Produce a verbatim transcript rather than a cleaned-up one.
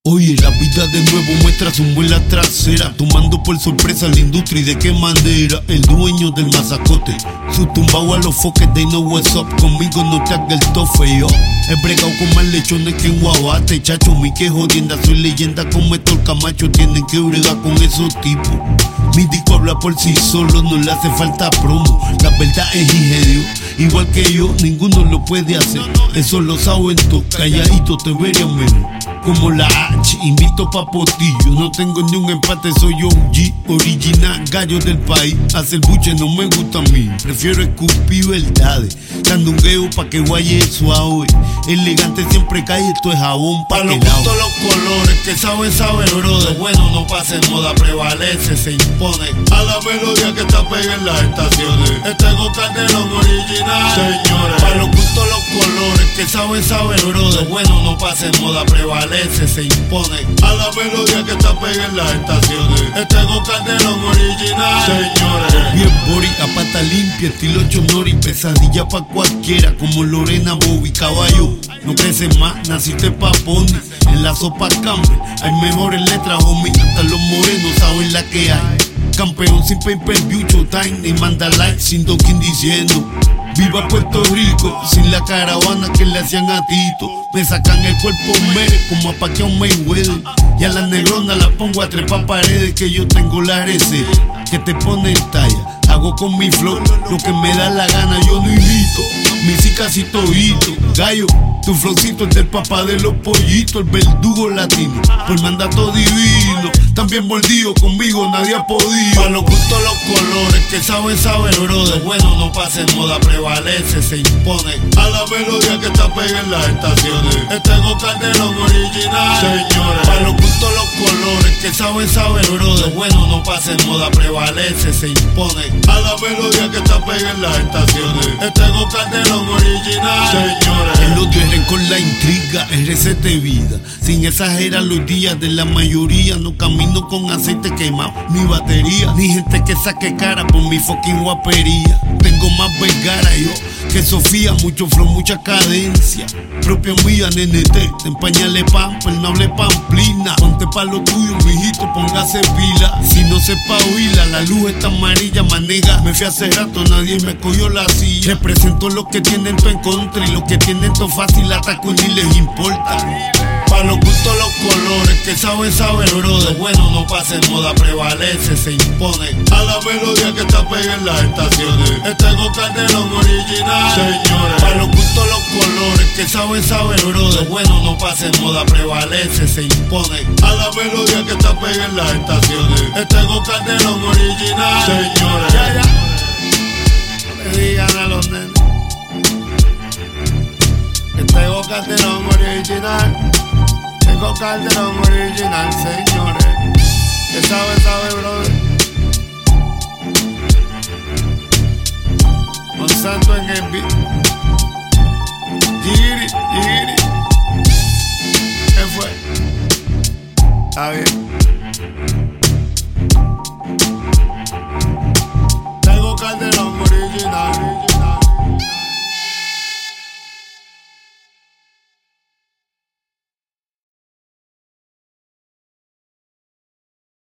Oye, la vida de nuevo muestra su muela trasera, tomando por sorpresa la industria y de qué manera. El dueño del mazacote, su tumbao a los foques, they know what's up. Conmigo no te haga el tofe, yo he bregado con más lechones que en Guabate. Chacho, mi que jodienda, soy leyenda como Héctor Camacho. Tienen que bregar con esos tipos. Mi disco habla por sí solo, no le hace falta promo. La verdad es hija de Dios, igual que yo, ninguno lo puede hacer. Eso lo saben todos, calladito te verían menos. Como la H, invito pa' potillo. No tengo ni un empate, soy O G, original, gallo del país. Hacer buche no me gusta a mí, prefiero escupir verdades. Sandungueo pa' que guaye suave. Elegante siempre cae, esto es jabón pa' que lado. Todos los colores que saben, saben, brother. Bueno, no pasa en moda, prevalece, se impone a la melodía que está pegada en las estaciones. Este es Go Calderón original, señores. Para los gustos los colores que saben, saben, brother. Bueno, no pasa en moda, prevalece, se impone a la melodía que está pegada en las estaciones. Este es Go Calderón original, señores. Bien body, a pata limpia, estilo chonori. Pesadilla pa' cualquiera, como Lorena Bobby. Caballo, no creces más, naciste pa' pony. En la sopa cambia, hay mejores letras, homie. Hasta los morenos saben la que hay. Campeón sin pay-per-view, showtime y manda like sin toquín diciendo viva Puerto Rico, sin la caravana que le hacían a Tito. Me sacan el cuerpo mere como a Pacquiao Mayweather. Y a la negrona la pongo a trepar paredes, que yo tengo la receta que te pone en talla. Hago con mi flow lo que me da la gana, yo no imito. Mi sí casi todito, gallo, tu flowcito es del papá de los pollitos, el verdugo latino, por mandato divino. También mordido, conmigo nadie ha podido. Para los gustos los colores que saben, saben, brother. Bueno, no pasa en moda, prevalece, se impone a la melodía que está pegada en las estaciones. Este es Go Calderón original, señores. Para los gustos los colores que saben, saben, brother. Bueno, no pasa en moda, prevalece, se impone a la melodía que está pegada en las estaciones. Este es Go Calderón original, señores. El odio es rencor, la intriga, es receta de vida. Sin exagerar los días de la mayoría, no camino con aceite quemado, ni batería, ni gente que saque cara por mi fucking guapería. Tengo más vergara yo que Sofía, mucho flow, mucha cadencia. Propia mía, nene, te empañale pamper, no hable pamplina. Ponte pa' lo tuyo, mijito, póngase pila. Si no se pavila, la luz está amarilla, manega. Me fui hace rato, nadie me cogió la silla. Represento lo que tienen todo en contra y lo que tienen todo fácil, ataco ni les importa. Para los gustos los colores que saben, saben, brother. Bueno, no pasa en moda, prevalece, se impone a la melodía que está pegada en las estaciones. Este es Go Calderón original, señores. Para los gustos los colores que saben, saben, brother. Bueno, no pasa en moda, prevalece, se impone a la melodía que está pegada en las estaciones. Este es Go Calderón original, señores. Ya, ya. No le digan a los nenes. Este es Go Calderón original. Go Calderón original, señores. Que sabe, sabe, brother. Monsanto en el beat.